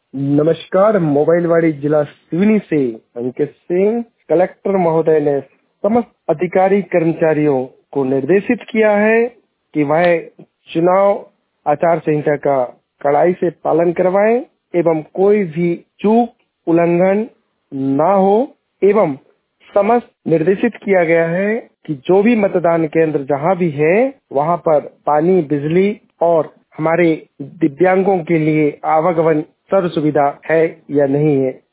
नमस्कार। मोबाइलवाड़ी जिला सिवनी से अंकित सिंह। कलेक्टर महोदय ने समस्त अधिकारी कर्मचारियों को निर्देशित किया है कि वह चुनाव आचार संहिता का कड़ाई से पालन करवाएं एवं कोई भी चूक उल्लंघन ना हो एवं समस्त निर्देशित किया गया है कि जो भी मतदान केंद्र जहां भी है वहां पर पानी, बिजली और हमारे दिव्यांगों के लिए आवागमन सर्व सुविधा है या नहीं है।